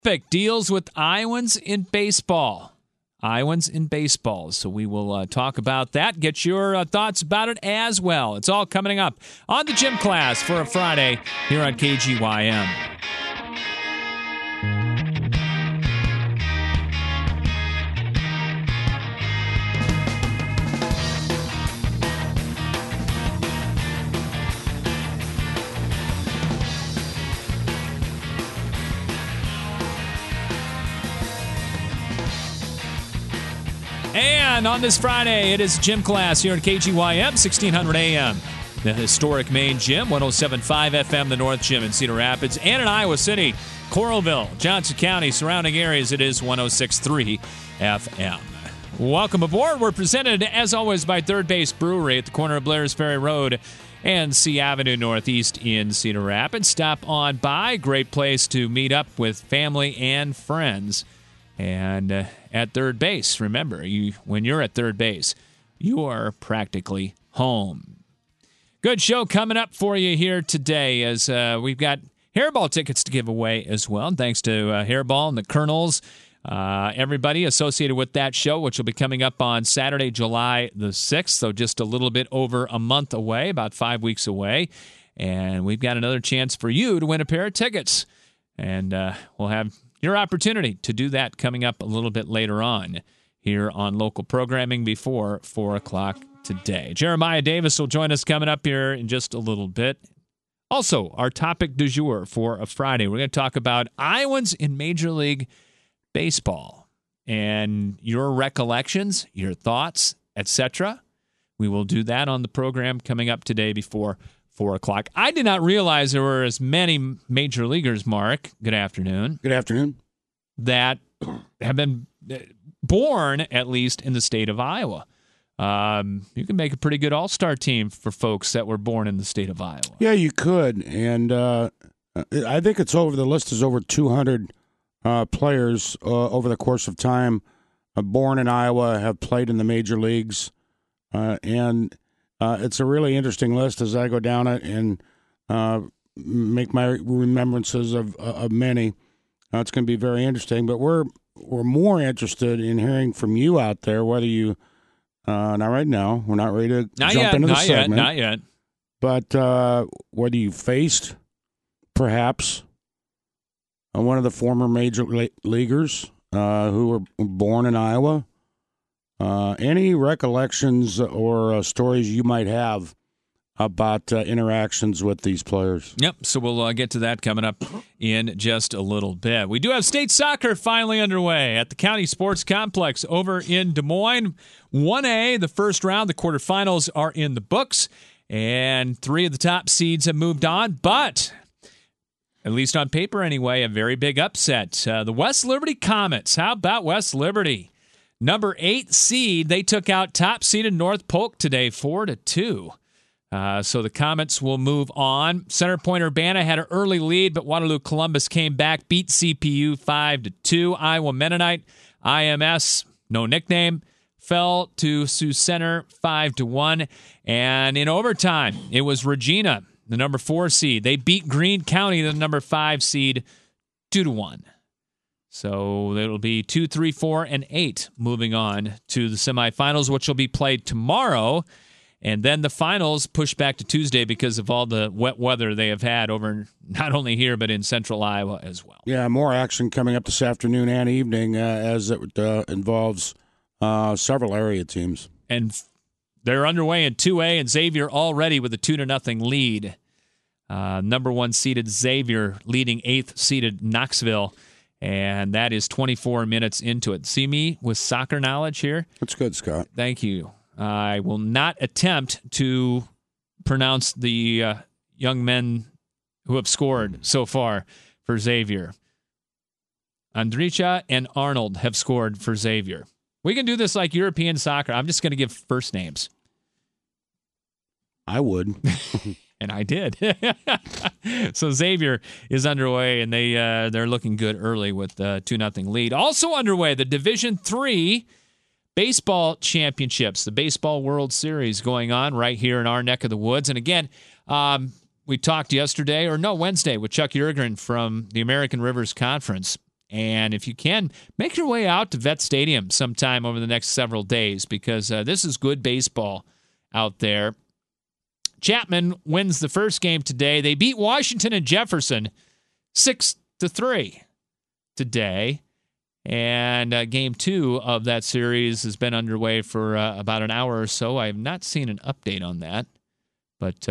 deals with Iowans in baseball. Iowans in baseball. So we will talk about that. Get your thoughts about it as well. It's all coming up on the Gym Class for a Friday here on KGYM. And on this Friday, it is Gym Class here at KGYM, 1600 AM. The historic main gym, 107.5 FM, the North Gym in Cedar Rapids, and in Iowa City, Coralville, Johnson County, surrounding areas, it is 106.3 FM. Welcome aboard. We're presented, as always, by Third Base Brewery at the corner of Blair's Ferry Road and C Avenue Northeast in Cedar Rapids. Stop on by. Great place to meet up with family and friends. And at third base, remember, when you're at third base, you are practically home. Good show coming up for you here today as we've got Hairball tickets to give away as well. And thanks to Hairball and the Colonels, everybody associated with that show, which will be coming up on Saturday, July the 6th. So just a little bit over a month away, about 5 weeks away. And we've got another chance for you to win a pair of tickets. And we'll have your opportunity to do that coming up a little bit later on here on local programming before 4 o'clock today. Jeremiah Davis will join us coming up here in just a little bit. Also, our topic du jour for a Friday, we're going to talk about Iowans in Major League Baseball and your recollections, your thoughts, etc. We will do that on the program coming up today before 4 o'clock. I did not realize there were as many major leaguers, Mark. Good afternoon. Good afternoon. That have been born, at least, in the state of Iowa. You can make a pretty good all-star team for folks that were born in the state of Iowa. Yeah, you could. And I think it's over, the list is over 200 players over the course of time born in Iowa, have played in the major leagues. And it's a really interesting list as I go down it and make my remembrances of many. It's going to be very interesting. But we're more interested in hearing from you out there, whether you not right now. We're not ready to jump into the segment. Not yet. But whether you faced, perhaps, one of the former major leaguers who were born in Iowa, any recollections or stories you might have about interactions with these players. Yep, so we'll get to that coming up in just a little bit. We do have state soccer finally underway at the County Sports Complex over in Des Moines. 1A, the first round, the quarterfinals are in the books, and 3 of the top seeds have moved on, but at least on paper anyway, a very big upset. The West Liberty Comets. How about West Liberty? Number 8 seed, they took out top seeded North Polk today, 4-2. So the Comets will move on. Center Point Urbana had an early lead, but Waterloo Columbus came back, beat CPU 5-2. Iowa Mennonite, IMS, no nickname, fell to Sioux Center 5-1. And in overtime, it was Regina, the number 4 seed. They beat Greene County, the number 5 seed, 2-1. So it'll be 2, 3, 4, and 8 moving on to the semifinals, which will be played tomorrow. And then the finals pushed back to Tuesday because of all the wet weather they have had over not only here but in central Iowa as well. Yeah, more action coming up this afternoon and evening as it involves several area teams. And they're underway in 2A, and Xavier already with a 2-0 lead. Number 1 seeded Xavier leading 8th seeded Knoxville. And that is 24 minutes into it. See me with soccer knowledge here? That's good, Scott. Thank you. I will not attempt to pronounce the young men who have scored so far for Xavier. Andricha and Arnold have scored for Xavier. We can do this like European soccer. I'm just going to give first names. I would. And I did. So Xavier is underway, and they're looking good early with a 2-0 lead. Also underway, the Division III baseball championships, the Baseball World Series going on right here in our neck of the woods. And again, we talked Wednesday with Chuck Yergren from the American Rivers Conference. And if you can, make your way out to Vet Stadium sometime over the next several days because this is good baseball out there. Chapman wins the first game today. They beat Washington and Jefferson 6-3 today. And Game 2 of that series has been underway for about an hour or so. I have not seen an update on that. But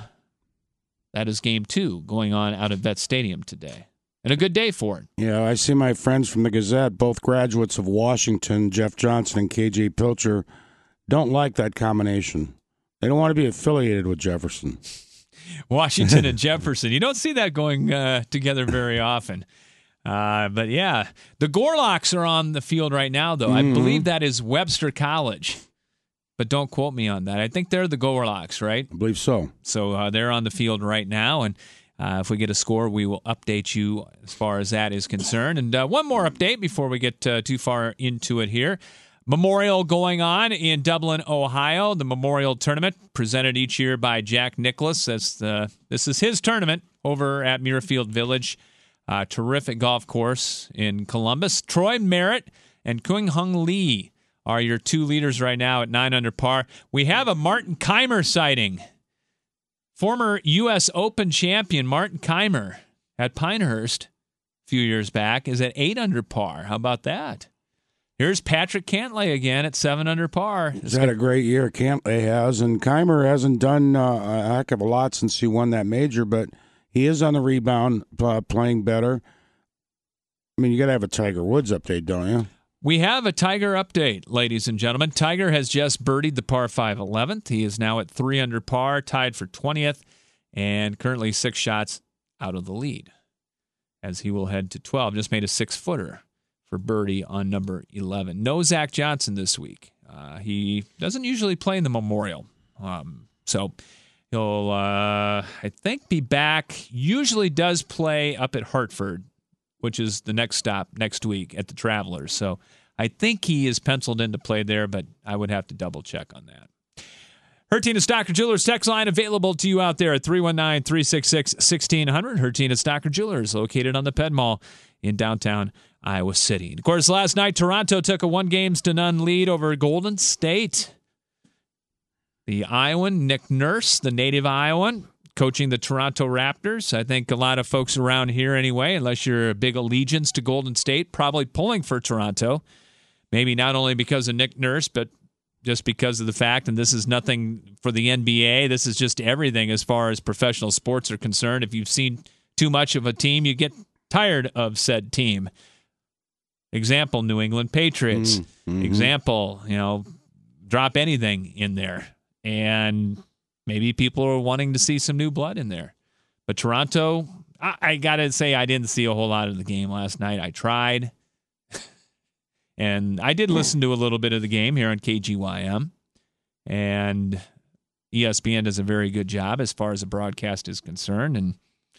that is Game 2 going on out at Vet Stadium today. And a good day for it. Yeah, I see my friends from the Gazette, both graduates of Washington, Jeff Johnson and K.J. Pilcher, don't like that combination. They don't want to be affiliated with Jefferson. Washington and Jefferson. You don't see that going together very often. But, yeah, the Gorlocks are on the field right now, though. I believe that is Webster College. But don't quote me on that. I think they're the Gorlocks, right? I believe so. So they're on the field right now, and if we get a score, we will update you as far as that is concerned. And one more update before we get too far into it here. Memorial going on in Dublin, Ohio. The Memorial Tournament presented each year by Jack Nicklaus. This is his tournament over at Muirfield Village. Terrific golf course in Columbus. Troy Merritt and Kung Hung Lee are your two leaders right now at 9 under par. We have a Martin Keimer sighting. Former U.S. Open champion Martin Keimer at Pinehurst a few years back is at 8 under par. How about that? Here's Patrick Cantlay again at 7 under par. He's had a great year, Cantlay has, and Keimer hasn't done a heck of a lot since he won that major, but he is on the rebound, playing better. I mean, you got to have a Tiger Woods update, don't you? We have a Tiger update, ladies and gentlemen. Tiger has just birdied the par 5 11th. He is now at 3 under par, tied for 20th, and currently 6 shots out of the lead as he will head to 12. Just made a 6-footer for birdie on number 11. No Zach Johnson this week. He doesn't usually play in the Memorial. So he'll, I think, be back. Usually does play up at Hartford, which is the next stop next week at the Travelers. So I think he is penciled in to play there, but I would have to double-check on that. Hertina Stocker Jewelers text line available to you out there at 319-366-1600. Hertina Stocker Jewelers, located on the Ped Mall in downtown Iowa City. And of course, last night, Toronto took a 1-0 lead over Golden State. The Iowan, Nick Nurse, the native Iowan, coaching the Toronto Raptors. I think a lot of folks around here anyway, unless you're a big allegiance to Golden State, probably pulling for Toronto. Maybe not only because of Nick Nurse, but just because of the fact, and this is nothing for the NBA, this is just everything as far as professional sports are concerned. If you've seen too much of a team, you get tired of said team. Example, New England Patriots. Example, drop anything in there. And maybe people are wanting to see some new blood in there. But Toronto, I got to say, I didn't see a whole lot of the game last night. I tried. And I did listen to a little bit of the game here on KGYM. And ESPN does a very good job as far as the broadcast is concerned. And,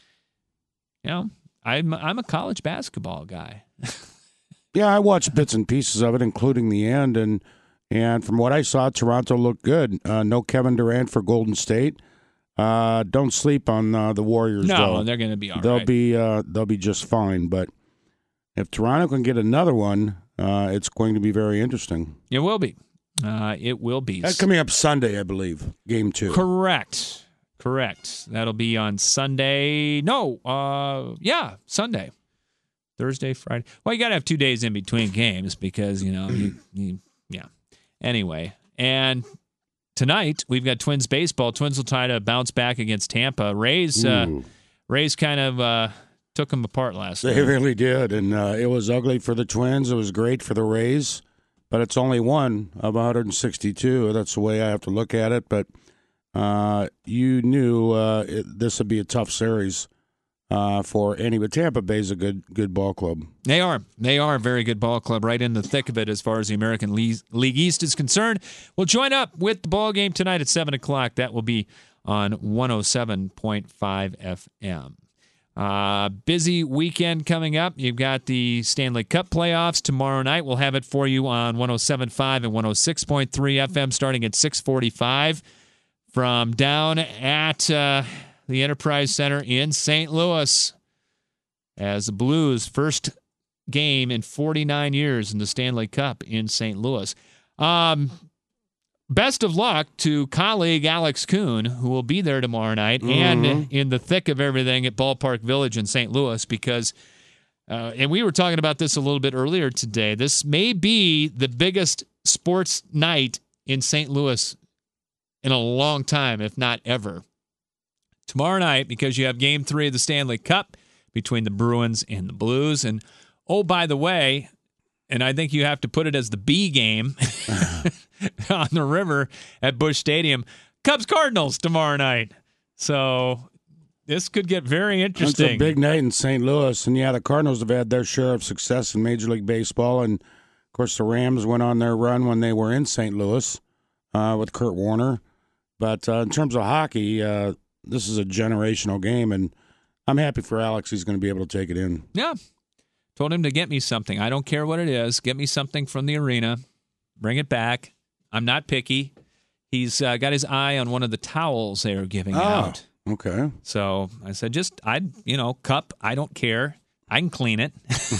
I'm a college basketball guy. Yeah, I watched bits and pieces of it, including the end. And from what I saw, Toronto looked good. No Kevin Durant for Golden State. Don't sleep on the Warriors. No, though. They're going to be all right. They'll be just fine. But if Toronto can get another one, it's going to be very interesting. It will be. It will be. That's coming up Sunday, I believe. Game 2. Correct. That'll be on Sunday. No. Sunday. Thursday, Friday. Well, you got to have 2 days in between games because, yeah. Anyway, and tonight we've got Twins baseball. Twins will try to bounce back against Tampa. Rays kind of took them apart last night. They really did, and it was ugly for the Twins. It was great for the Rays, but it's only one of 162. That's the way I have to look at it, but you knew this would be a tough series. For any, but Tampa Bay's a good ball club. They are a very good ball club, right in the thick of it as far as the American League East is concerned. We'll join up with the ball game tonight at 7 o'clock. That will be on 107.5 FM. Busy weekend coming up. You've got the Stanley Cup playoffs tomorrow night. We'll have it for you on 107.5 and 106.3 FM starting at 6:45 from down at the Enterprise Center in St. Louis as the Blues' first game in 49 years in the Stanley Cup in St. Louis. Best of luck to colleague Alex Kuhn, who will be there tomorrow night and in the thick of everything at Ballpark Village in St. Louis because, and we were talking about this a little bit earlier today, this may be the biggest sports night in St. Louis in a long time, if not ever. Tomorrow night, because you have Game 3 of the Stanley Cup between the Bruins and the Blues. And, oh, by the way, and I think you have to put it as the B game on the river at Busch Stadium, Cubs-Cardinals tomorrow night. So this could get very interesting. It's a big night in St. Louis. And, yeah, the Cardinals have had their share of success in Major League Baseball. And, of course, the Rams went on their run when they were in St. Louis with Kurt Warner. But in terms of hockey, this is a generational game, and I'm happy for Alex. He's going to be able to take it in. Yeah. Told him to get me something. I don't care what it is. Get me something from the arena. Bring it back. I'm not picky. He's got his eye on one of the towels they are giving out. Okay. So I said, cup, I don't care. I can clean it.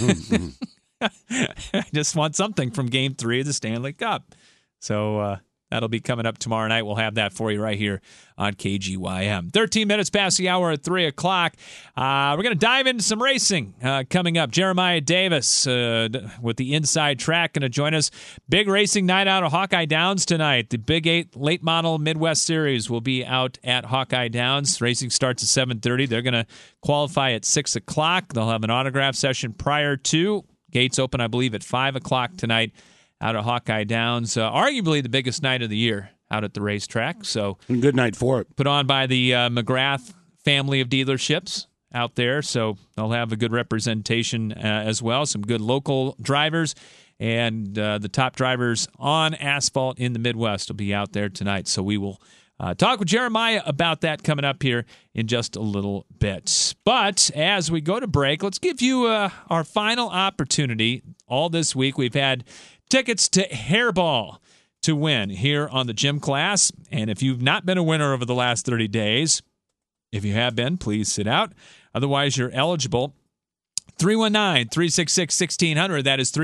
I just want something from Game 3 of the Stanley Cup. So that'll be coming up tomorrow night. We'll have that for you right here on KGYM. 13 minutes past the hour at 3 o'clock. We're going to dive into some racing coming up. Jeremiah Davis with the Inside Track going to join us. Big racing night out of Hawkeye Downs tonight. The Big 8 Late Model Midwest Series will be out at Hawkeye Downs. Racing starts at 7:30. They're going to qualify at 6 o'clock. They'll have an autograph session prior to. Gates open, I believe, at 5 o'clock tonight out of Hawkeye Downs. Arguably the biggest night of the year out at the racetrack. So good night for it. Put on by the McGrath family of dealerships out there. So they'll have a good representation as well. Some good local drivers. And the top drivers on asphalt in the Midwest will be out there tonight. So we will talk with Jeremiah about that coming up here in just a little bit. But as we go to break, let's give you our final opportunity. All this week we've had tickets to Hairball to win here on the Gym Class. And if you've not been a winner over the last 30 days, if you have been, please sit out. Otherwise, you're eligible. 319-366-1600. That is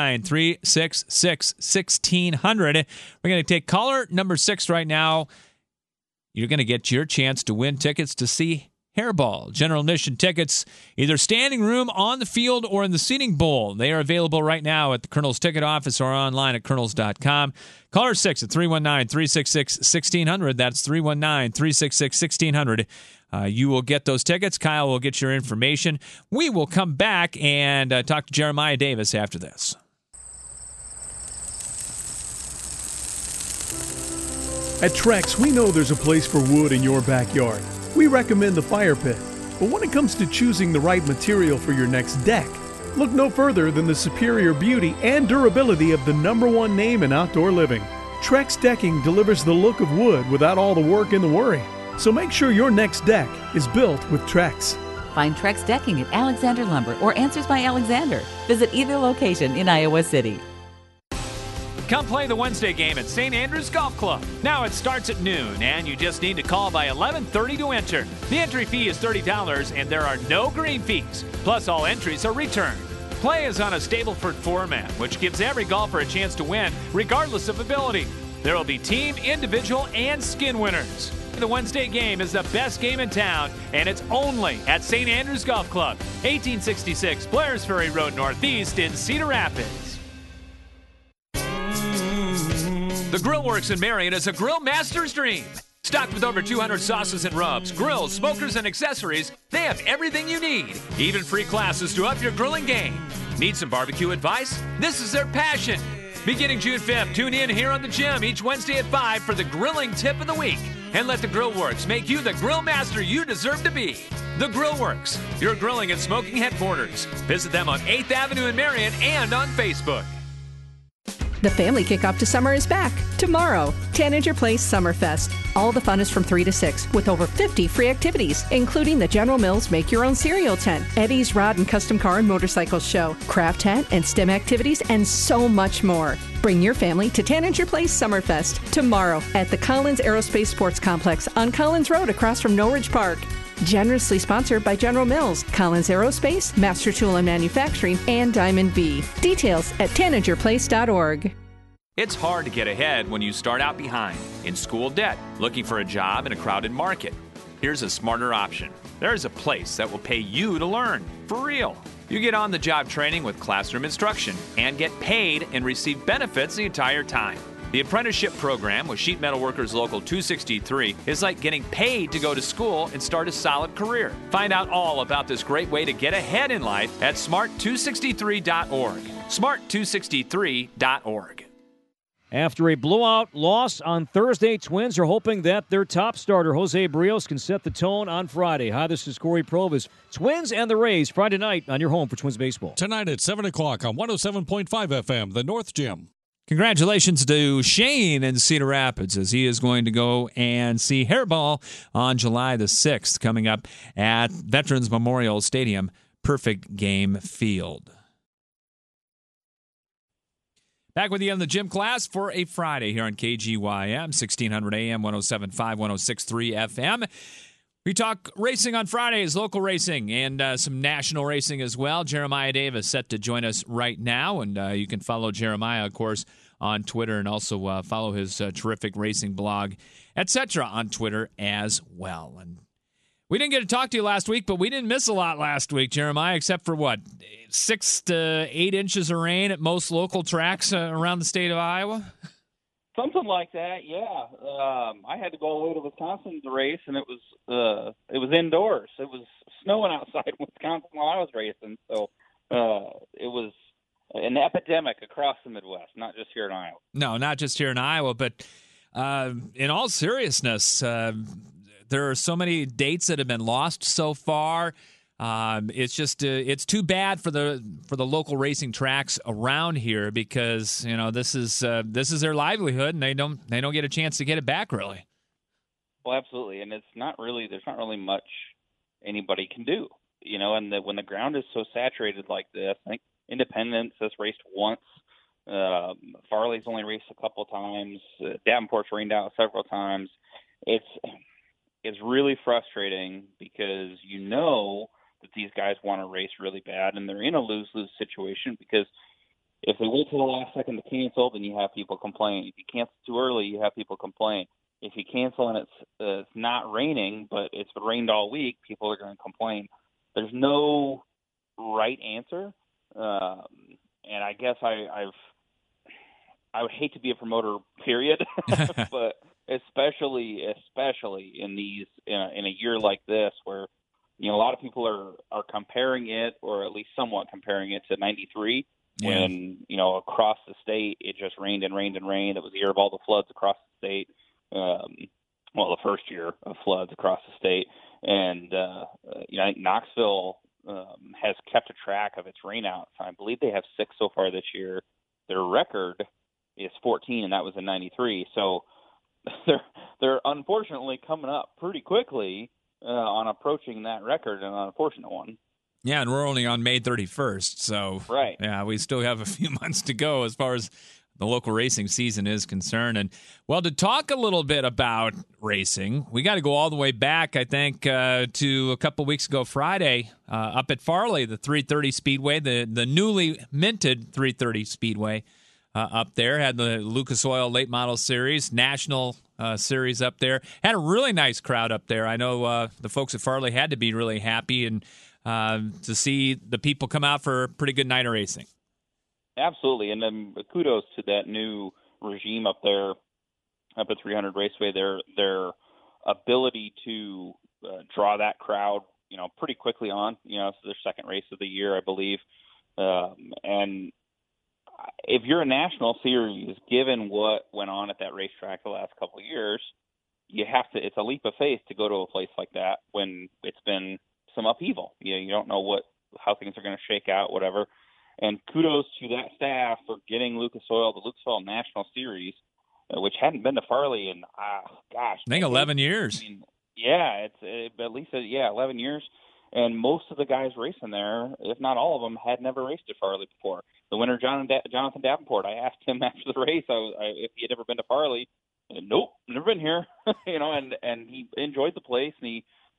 319-366-1600. We're going to take caller number 6 right now. You're going to get your chance to win tickets to see Hairball. General admission tickets, either standing room on the field or in the seating bowl. They are available right now at the Colonel's Ticket Office or online at colonels.com. Caller 6 at 319-366-1600. That's 319-366-1600. You will get those tickets. Kyle will get your information. We will come back and talk to Jeremiah Davis after this. At Trex, we know there's a place for wood in your backyard. We recommend the fire pit. But when it comes to choosing the right material for your next deck, look no further than the superior beauty and durability of the #1 name in outdoor living. Trex Decking delivers the look of wood without all the work and the worry. So make sure your next deck is built with Trex. Find Trex Decking at Alexander Lumber or Answers by Alexander. Visit either location in Iowa City. Come play the Wednesday game at St. Andrews Golf Club. Now it starts at noon, and you just need to call by 11:30 to enter. The entry fee is $30, and there are no green fees. Plus, all entries are returned. Play is on a Stableford format, which gives every golfer a chance to win, regardless of ability. There will be team, individual, and skin winners. The Wednesday game is the best game in town, and it's only at St. Andrews Golf Club, 1866 Blair's Ferry Road Northeast in Cedar Rapids. The Grill Works in Marion is a grill master's dream. Stocked with over 200 sauces and rubs, grills, smokers, and accessories, they have everything you need. Even free classes to up your grilling game. Need some barbecue advice? This is their passion. Beginning June 5th, tune in here on the Gym each Wednesday at 5 for the grilling tip of the week. And let the Grill Works make you the grill master you deserve to be. The Grill Works, your grilling and smoking headquarters. Visit them on 8th Avenue in Marion and on Facebook. The family kickoff to summer is back tomorrow. Tanager Place Summerfest. All the fun is from 3 to 6 with over 50 free activities, including the General Mills Make Your Own Cereal Tent, Eddie's Rod and Custom Car and Motorcycle Show, craft tent and STEM activities, and so much more. Bring your family to Tanager Place Summerfest tomorrow at the Collins Aerospace Sports Complex on Collins Road across from Norridge Park. Generously sponsored by General Mills, Collins Aerospace, Master Tool and Manufacturing, and Diamond B. Details at tanagerplace.org. It's hard to get ahead when you start out behind, in school debt, looking for a job in a crowded market. Here's a smarter option. There's a place that will pay you to learn, for real. You get on-the-job training with classroom instruction and get paid and receive benefits the entire time. The apprenticeship program with Sheet Metal Workers Local 263 is like getting paid to go to school and start a solid career. Find out all about this great way to get ahead in life at smart263.org. smart263.org. After a blowout loss on Thursday, Twins are hoping that their top starter, Jose Barrios, can set the tone on Friday. Hi, this is Corey Provis. Twins and the Rays, Friday night on your home for Twins baseball. Tonight at 7 o'clock on 107.5 FM, the North Gym. Congratulations to Shane in Cedar Rapids, as he is going to go and see Hairball on July the 6th, coming up at Veterans Memorial Stadium, Perfect Game Field. Back with you on the gym class for a Friday here on KGYM, 1600 AM, 107.5, 106.3 FM. We talk racing on Fridays, local racing, and some national racing as well. Jeremiah Davis set to join us right now, and you can follow Jeremiah, of course, on Twitter, and also follow his terrific racing blog, etc., on Twitter as well. And we didn't get to talk to you last week, but we didn't miss a lot last week, Jeremiah, except for, 6 to 8 inches of rain at most local tracks around the state of Iowa? Something like that, yeah. I had to go all the way to Wisconsin to race, and it was indoors. It was snowing outside in Wisconsin while I was racing, so it was an epidemic across the Midwest, not just here in Iowa. No, not just here in Iowa, but in all seriousness, there are so many dates that have been lost so far. It's just it's too bad for the local racing tracks around here, because this is their livelihood, and they don't get a chance to get it back, really. Well, absolutely, and there's not really much anybody can do, and when the ground is so saturated like this. I think Independence has raced once. Farley's only raced a couple times. Davenport's rained out several times. It's really frustrating, because that these guys want to race really bad, and they're in a lose-lose situation, because if they wait till the last second to cancel, then you have people complain. If you cancel too early, you have people complain. If you cancel and it's not raining, but it's rained all week, people are going to complain. There's no right answer, and I guess I would hate to be a promoter, period, but especially in in a year like this, where a lot of people are comparing it, or at least somewhat comparing it, to 93, when, across the state, it just rained and rained and rained. It was the year of all the floods across the state. The first year of floods across the state. And, I think Knoxville has kept a track of its rainouts. I believe they have 6 so far this year. Their record is 14, and that was in 93. So they're unfortunately coming up pretty quickly on approaching that record, and an unfortunate one. Yeah, and we're only on May 31st, so right. Yeah, we still have a few months to go as far as the local racing season is concerned. And, well, to talk a little bit about racing, we got to go all the way back, I think, to a couple weeks ago Friday, up at Farley, the 330 Speedway, the newly minted 330 Speedway up there. Had the Lucas Oil Late Model Series, National Series up there. Had a really nice crowd up there. I know the folks at Farley had to be really happy and to see the people come out for a pretty good night of racing. Absolutely, and then kudos to that new regime up there, up at 300 Raceway. Their ability to draw that crowd, pretty quickly on. It's their second race of the year, I believe. And if you're a national series, given what went on at that racetrack the last couple of years, you have to. It's a leap of faith to go to a place like that when it's been some upheaval. You don't know how things are going to shake out, whatever. And kudos to that staff for getting Lucas Oil, the Lucas Oil National Series, which hadn't been to Farley in, I think 11 years. I mean, yeah, it's at least 11 years. And most of the guys racing there, if not all of them, had never raced at Farley before. The winner, Jonathan Davenport, I asked him after the race if he had ever been to Farley. And, nope, never been here. And he enjoyed the place, and he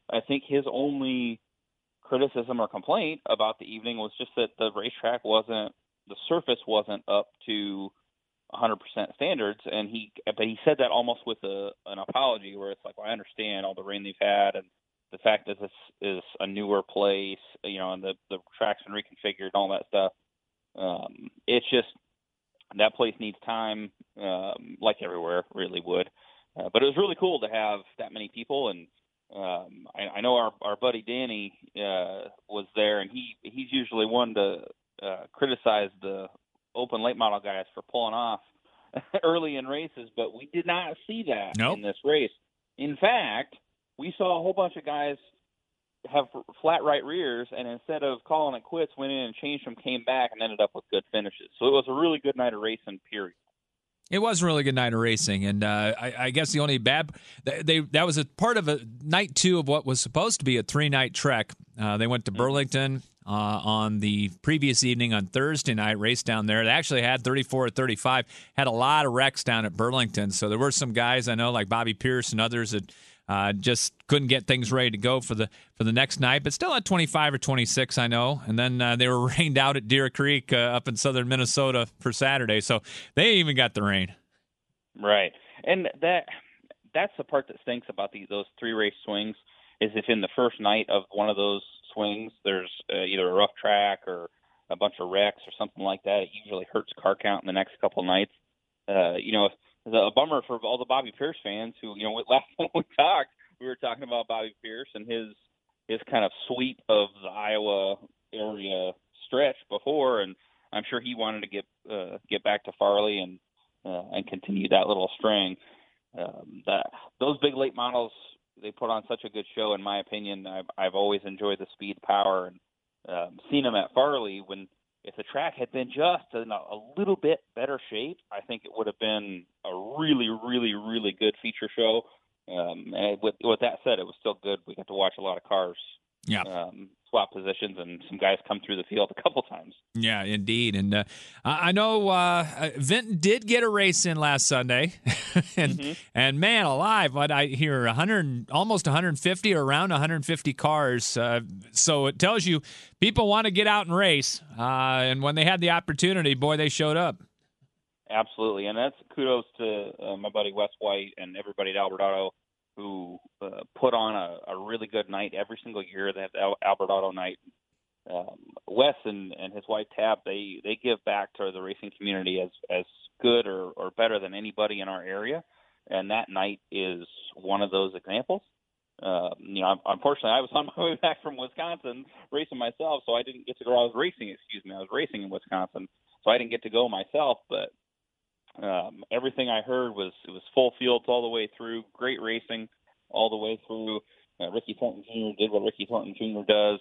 I think his only criticism or complaint about the evening was just that the surface wasn't up to 100% standards, but he said that almost with an apology, where it's like, well, I understand all the rain they've had and the fact that this is a newer place, and the track's been reconfigured and all that stuff. It's just that place needs time, like everywhere really would. But it was really cool to have that many people, and I know our buddy Danny was there, and he's usually one to criticize the open late model guys for pulling off early in races, but we did not see that in this race. In fact, we saw a whole bunch of guys have flat right rears, and instead of calling it quits, went in and changed them, came back, and ended up with good finishes. So it was a really good night of racing, period. It was a really good night of racing, and I guess the only that was a part of night 2 of what was supposed to be a 3-night trek. They went to Burlington on the previous evening on Thursday night, raced down there. They actually had 34 or 35, had a lot of wrecks down at Burlington, so there were some guys I know like Bobby Pierce and others that just couldn't get things ready to go for the next night, but still at 25 or 26, I know. And then they were rained out at Deer Creek up in southern Minnesota for Saturday, so they even got the rain. Right, and that's the part that stinks about those 3-race swings, is if in the first night of one of those swings there's either a rough track or a bunch of wrecks or something like that, it usually hurts car count in the next couple of nights. It's a bummer for all the Bobby Pierce fans who, last time we talked, we were talking about Bobby Pierce and his kind of sweep of the Iowa area stretch before, and I'm sure he wanted to get back to Farley and continue that little string. Those big late models, they put on such a good show, in my opinion. I've always enjoyed the speed, power, and seen them at Farley when. If the track had been just in a little bit better shape, I think it would have been a really, really, really good feature show. And with that said, it was still good. We got to watch a lot of cars swap positions and some guys come through the field a couple times. Yeah, indeed. And I know Vinton did get a race in last Sunday. and man alive, what I hear, almost 150 or around 150 cars. So it tells you people want to get out and race. And when they had the opportunity, boy, they showed up. Absolutely. And that's kudos to my buddy Wes White and everybody at Albert Auto who put on a really good night every single year. They have the Albert Auto night. Wes and his wife Tab, they give back to the racing community as good or better than anybody in our area, and that night is one of those examples. Unfortunately, I was on my way back from Wisconsin racing myself, so I didn't get to go. I was racing in Wisconsin, so I didn't get to go myself, but everything I heard was full fields all the way through, great racing all the way through. Ricky Thornton Jr. did what Ricky Thornton Jr. does.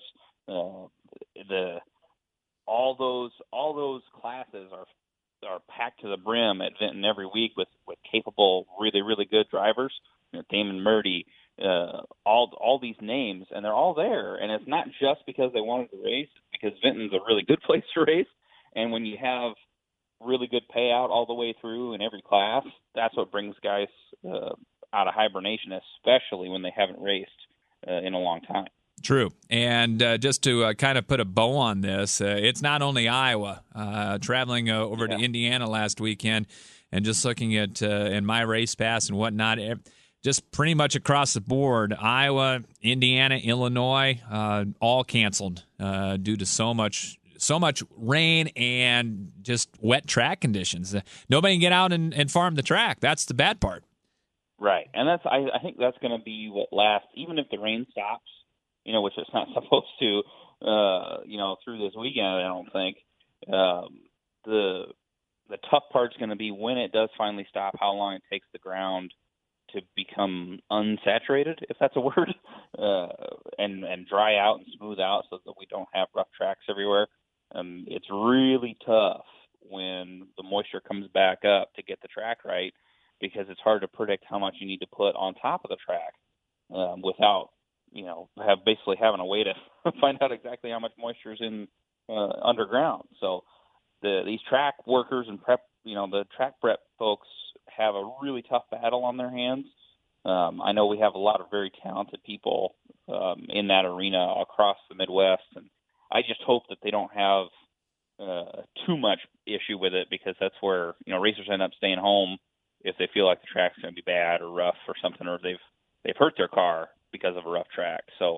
All those classes are packed to the brim at Vinton every week with capable, really, really good drivers. Damon Murdy, all these names, and they're all there. And it's not just because they wanted to race, because Vinton's a really good place to race. And when you have really good payout all the way through in every class, that's what brings guys out of hibernation, especially when they haven't raced in a long time. True. And just to kind of put a bow on this, it's not only Iowa. Traveling over to Indiana last weekend and just looking at in my race pass and whatnot, just pretty much across the board, Iowa, Indiana, Illinois, all canceled due to so much rain and just wet track conditions. Nobody can get out and farm the track. That's the bad part. Right, and I think that's going to be what lasts, even if the rain stops, which it's not supposed to, through this weekend, I don't think. The tough part's going to be when it does finally stop, how long it takes the ground to become unsaturated, if that's a word, and dry out and smooth out so that we don't have rough tracks everywhere. It's really tough when the moisture comes back up to get the track right, because it's hard to predict how much you need to put on top of the track without, basically having a way to find out exactly how much moisture is in underground. So these track workers and the track prep folks have a really tough battle on their hands. I know we have a lot of very talented people in that arena across the Midwest. And I just hope that they don't have too much issue with it, because that's where, racers end up staying home if they feel like the track's going to be bad or rough or something, or they've hurt their car because of a rough track. So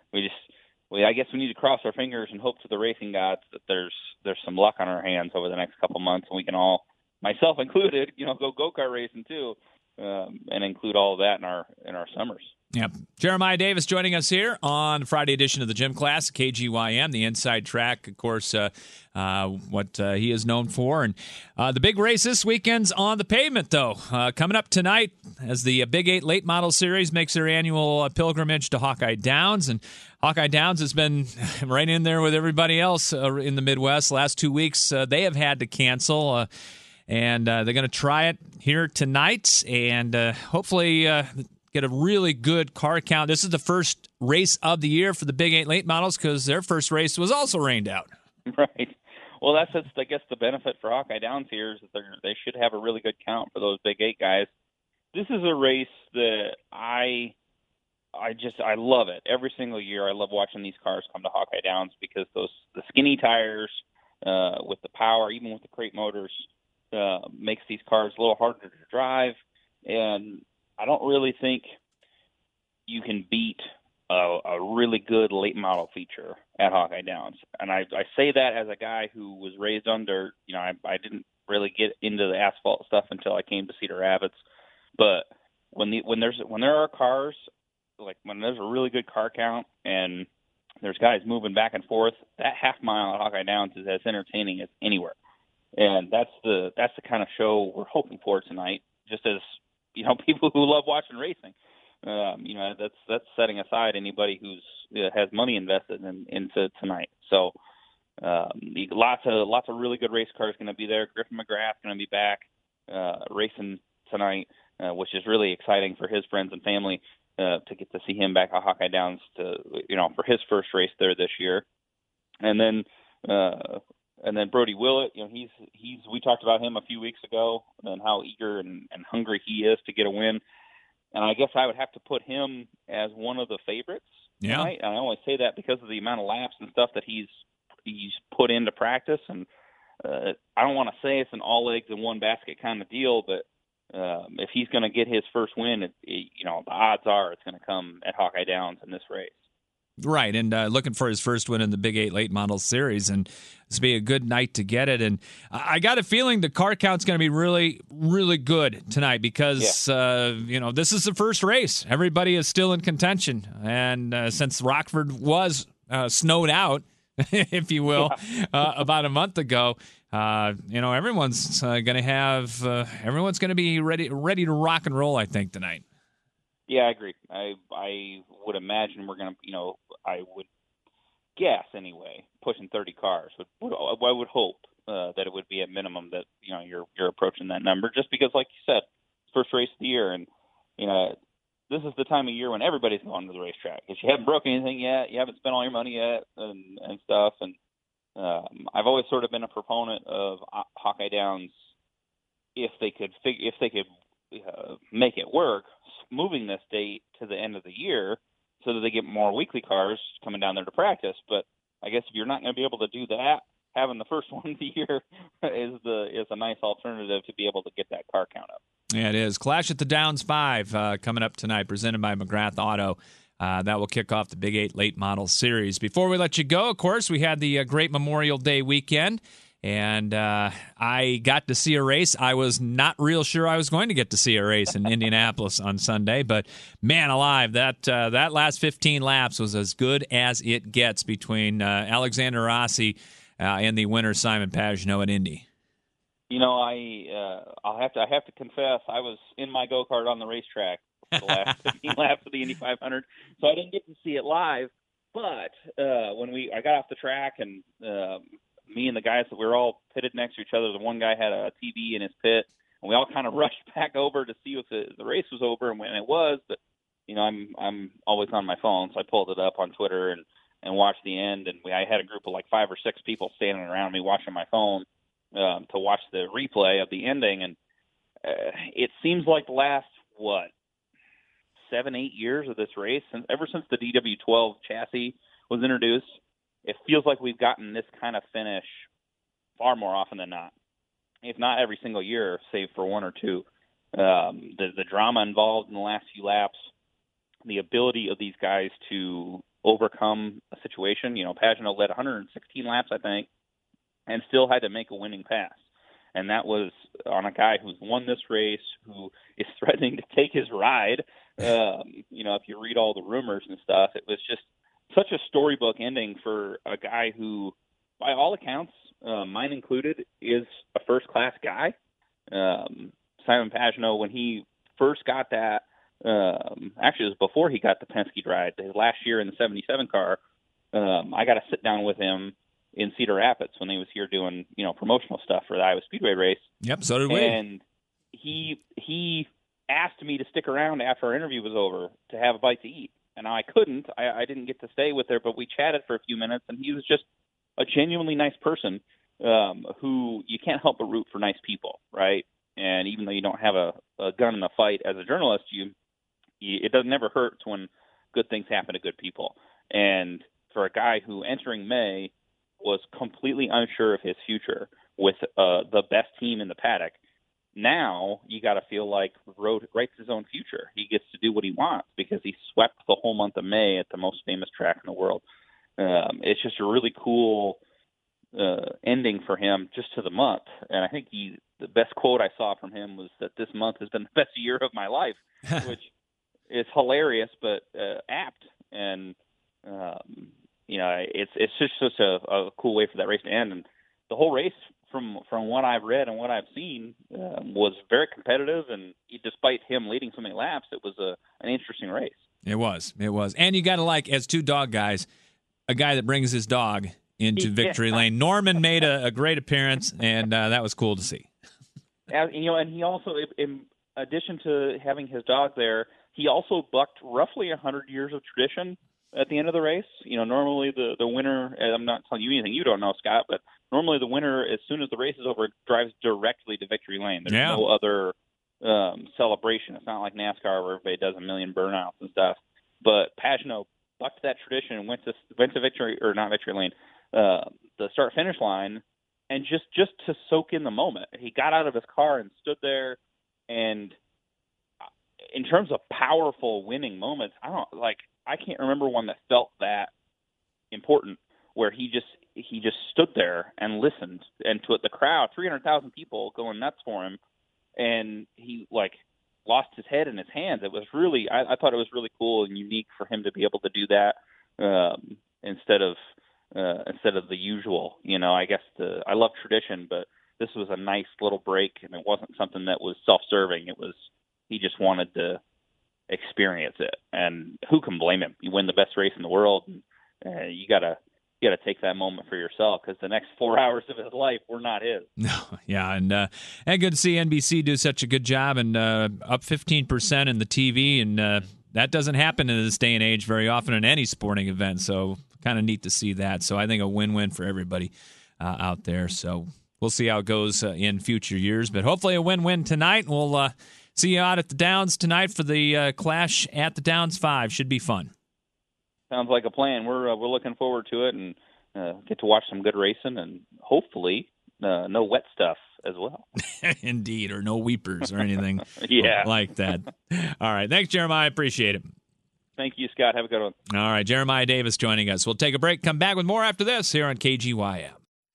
I guess we need to cross our fingers and hope to the racing gods that there's some luck on our hands over the next couple months, and we can all, myself included, go-kart racing too, and include all of that in our summers. Yep. Jeremiah Davis joining us here on Friday edition of the Gym Class, KGYM, the inside track, of course, what he is known for. And the big race this weekend's on the pavement, though. Coming up tonight as the Big 8 Late Model Series makes their annual pilgrimage to Hawkeye Downs. And Hawkeye Downs has been right in there with everybody else in the Midwest. Last 2 weeks, they have had to cancel. And they're going to try it here tonight, and hopefully get a really good car count. This is the first race of the year for the Big 8 late models, because their first race was also rained out. Right. Well, that's I guess the benefit for Hawkeye Downs here is that they should have a really good count for those Big 8 guys. This is a race that I love it. Every single year I love watching these cars come to Hawkeye Downs, because the skinny tires with the power, even with the crate motors, makes these cars a little harder to drive, and I don't really think you can beat a really good late model feature at Hawkeye Downs. And I say that as a guy who was raised on dirt. I didn't really get into the asphalt stuff until I came to Cedar Rapids. But when there are cars, like when there's a really good car count and there's guys moving back and forth, that half mile at Hawkeye Downs is as entertaining as anywhere. And that's the kind of show we're hoping for tonight. Just as people who love watching racing, that's setting aside anybody who's has money invested into tonight. So lots of really good race cars going to be there. Griffin McGrath going to be back racing tonight, which is really exciting for his friends and family to get to see him back at Hawkeye Downs for his first race there this year, and then Brody Willett, we talked about him a few weeks ago and how eager and hungry he is to get a win. And I guess I would have to put him as one of the favorites. Yeah. Tonight. And I only say that because of the amount of laps and stuff that he's put into practice. And I don't want to say it's an all eggs in one basket kind of deal, but if he's going to get his first win, the odds are it's going to come at Hawkeye Downs in this race. Right, and looking for his first win in the Big 8 Late Model Series, and this will be a good night to get it. And I got a feeling the car count's going to be really, really good tonight, because this is the first race. Everybody is still in contention, and since Rockford was snowed out, if you will, about a month ago, everyone's going to be ready to rock and roll, I think, tonight. Yeah, I agree. I would imagine we're going to, I would guess anyway, pushing 30 cars. I would hope that it would be a minimum that, you're approaching that number, just because, like you said, first race of the year. And, this is the time of year when everybody's going to the racetrack. If you haven't broken anything yet, you haven't spent all your money yet and stuff. And I've always sort of been a proponent of Hawkeye Downs if they could make it work, moving this date to the end of the year so that they get more weekly cars coming down there to practice. But I guess if you're not going to be able to do that, having the first one of the year is a nice alternative to be able to get that car count up. Yeah, it is. Clash at the Downs 5 coming up tonight, presented by McGrath Auto. That will kick off the Big 8 Late Model Series. Before we let you go, of course, we had the great Memorial Day weekend. And I got to see a race. I was not real sure I was going to get to see a race in Indianapolis on Sunday, but man alive, that last 15 laps was as good as it gets between Alexander Rossi and the winner Simon Pagenaud at Indy. I have to confess, I was in my go-kart on the racetrack for the last 15 laps of the Indy 500, so I didn't get to see it live. But when I got off the track and me and the guys that we were all pitted next to each other, the one guy had a TV in his pit, and we all kind of rushed back over to see if the race was over, and when it was, but I'm always on my phone, so I pulled it up on Twitter and watched the end, and I had a group of like 5 or 6 people standing around me watching my phone to watch the replay of the ending, and it seems like the last 7-8 years of this race, ever since the DW12 chassis was introduced, it feels like we've gotten this kind of finish far more often than not, if not every single year, save for one or two. The drama involved in the last few laps, the ability of these guys to overcome a situation. Pagenaud led 116 laps, I think, and still had to make a winning pass. And that was on a guy who's won this race, who is threatening to take his ride. If you read all the rumors and stuff, it was just such a storybook ending for a guy who, by all accounts, mine included, is a first-class guy. Simon Pagenaud, when he first got that, actually it was before he got the Penske ride, last year in the 77 car, I got to sit down with him in Cedar Rapids when he was here doing, promotional stuff for the Iowa Speedway race. Yep, so did we. And he asked me to stick around after our interview was over to have a bite to eat. And I couldn't. I didn't get to stay with her, but we chatted for a few minutes, and he was just a genuinely nice person who you can't help but root for nice people, right? And even though you don't have a gun in the fight as a journalist, it doesn't never hurt when good things happen to good people. And for a guy who entering May was completely unsure of his future with the best team in the paddock, now you got to feel like Road writes his own future. He gets to do what he wants because he swept the whole month of May at the most famous track in the world. It's just a really cool ending for him just to the month. And I think the best quote I saw from him was that this month has been the best year of my life, which is hilarious but apt. And it's just such a cool way for that race to end. And the whole race, from what I've read and what I've seen, was very competitive. And despite him leading so many laps, it was an interesting race. It was. And you got to as two dog guys, a guy that brings his dog into victory lane. Norman made a great appearance, and that was cool to see. And he also, in addition to having his dog there, he also bucked roughly 100 years of tradition at the end of the race. Normally the winner, and I'm not telling you anything you don't know, Scott, but normally the winner, as soon as the race is over, drives directly to victory lane. There's no other celebration. It's not like NASCAR where everybody does a million burnouts and stuff. But Pagenaud bucked that tradition and went to victory, or not victory lane, the start-finish line, and just to soak in the moment. He got out of his car and stood there, and in terms of powerful winning moments, I can't remember one that felt that important, where he just stood there and listened, and to the crowd, 300,000 people going nuts for him, and he lost his head in his hands. It was really, I thought it was really cool and unique for him to be able to do that instead of the usual. I guess I love tradition, but this was a nice little break, and it wasn't something that was self-serving. It was, he just wanted to experience it, and who can blame him? You win the best race in the world, and you gotta take that moment for yourself, because the next 4 hours of his life were not his. No, yeah, and good to see NBC do such a good job, and up 15% in the TV, and that doesn't happen in this day and age very often in any sporting event. So kind of neat to see that. So I think a win-win for everybody out there. So we'll see how it goes in future years, but hopefully a win-win tonight. We'll see you out at the Downs tonight for the Clash at the Downs 5. Should be fun. Sounds like a plan. We're looking forward to it, and get to watch some good racing, and hopefully no wet stuff as well. Indeed, or no weepers or anything like that. All right. Thanks, Jeremiah. Appreciate it. Thank you, Scott. Have a good one. All right. Jeremiah Davis joining us. We'll take a break, come back with more after this here on KGYM.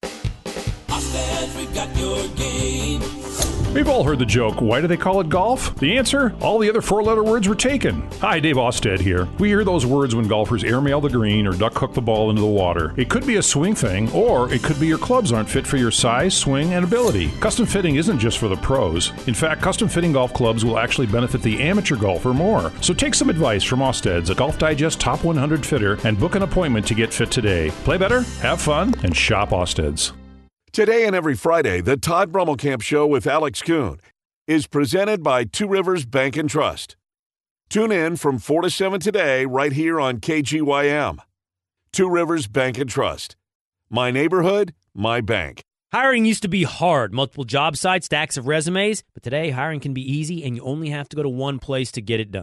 Ostead, we've got your game. We've all heard the joke, why do they call it golf? The answer? All the other four-letter words were taken. Hi, Dave Ostead here. We hear those words when golfers airmail the green or duck hook the ball into the water. It could be a swing thing, or it could be your clubs aren't fit for your size, swing, and ability. Custom fitting isn't just for the pros. In fact, custom fitting golf clubs will actually benefit the amateur golfer more. So take some advice from Osted's, a Golf Digest Top 100 fitter, and book an appointment to get fit today. Play better, have fun, and shop Osted's. Today and every Friday, the Todd Brummelkamp Show with Alex Kuhn is presented by Two Rivers Bank and Trust. Tune in from 4 to 7 today right here on KGYM. Two Rivers Bank and Trust. My neighborhood, my bank. Hiring used to be hard. Multiple job sites, stacks of resumes. But today, hiring can be easy, and you only have to go to one place to get it done.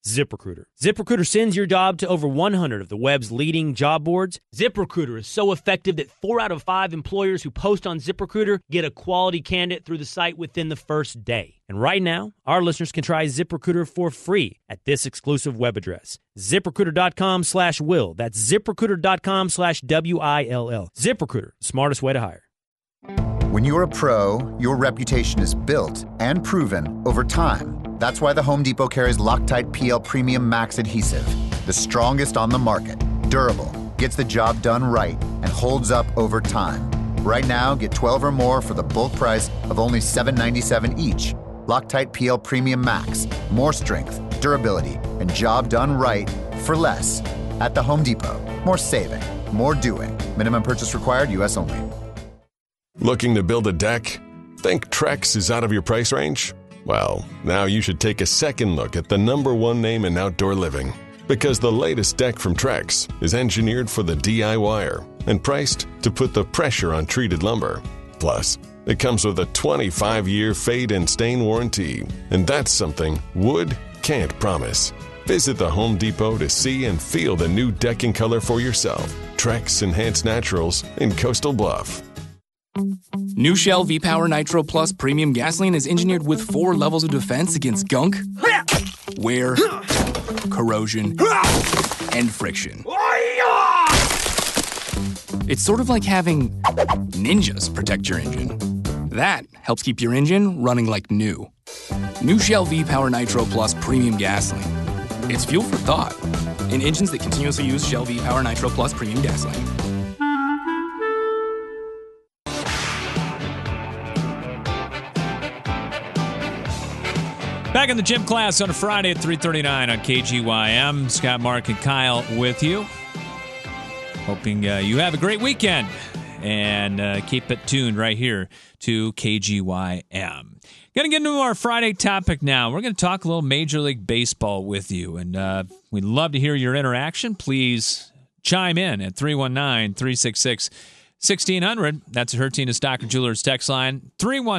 ZipRecruiter. ZipRecruiter sends your job to over 100 of the web's leading job boards. ZipRecruiter is so effective that 4 out of 5 employers who post on ZipRecruiter get a quality candidate through the site within the first day. And right now, our listeners can try ZipRecruiter for free at this exclusive web address, ZipRecruiter.com/will. That's ZipRecruiter.com/WILL. ZipRecruiter, the smartest way to hire. When you're a pro, your reputation is built and proven over time. That's why the Home Depot carries Loctite PL Premium Max Adhesive, the strongest on the market, durable, gets the job done right, and holds up over time. Right now, get 12 or more for the bulk price of only $7.97 each. Loctite PL Premium Max, more strength, durability, and job done right for less. At the Home Depot, more saving, more doing. Minimum purchase required, U.S. only. Looking to build a deck? Think Trex is out of your price range? Well, now you should take a second look at the #1 name in outdoor living. Because the latest deck from Trex is engineered for the DIYer and priced to put the pressure on treated lumber. Plus, it comes with a 25-year fade and stain warranty. And that's something wood can't promise. Visit the Home Depot to see and feel the new decking color for yourself. Trex Enhanced Naturals in Coastal Bluff. New Shell V-Power Nitro Plus Premium Gasoline is engineered with 4 levels of defense against gunk, wear, corrosion, and friction. It's sort of like having ninjas protect your engine. That helps keep your engine running like new. New Shell V-Power Nitro Plus Premium Gasoline. It's fuel for thought in engines that continuously use Shell V-Power Nitro Plus Premium Gasoline. Back in the gym class on a Friday at 3:39 on KGYM. Scott, Mark, and Kyle with you. Hoping you have a great weekend. And keep it tuned right here to KGYM. Going to get into our Friday topic now. We're going to talk a little Major League Baseball with you. And we'd love to hear your interaction. Please chime in at 319-366-1600. That's Hertina Stocker Jewelers text line,